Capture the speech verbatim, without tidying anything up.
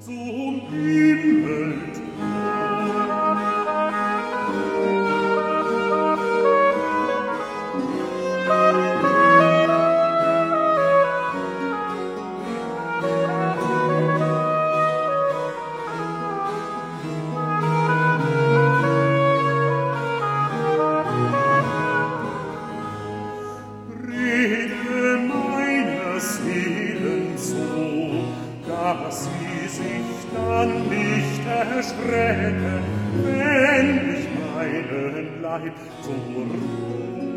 zum Himmel dass sie sich dann nicht erschrecken, wenn ich meinen Leib zur Ruhe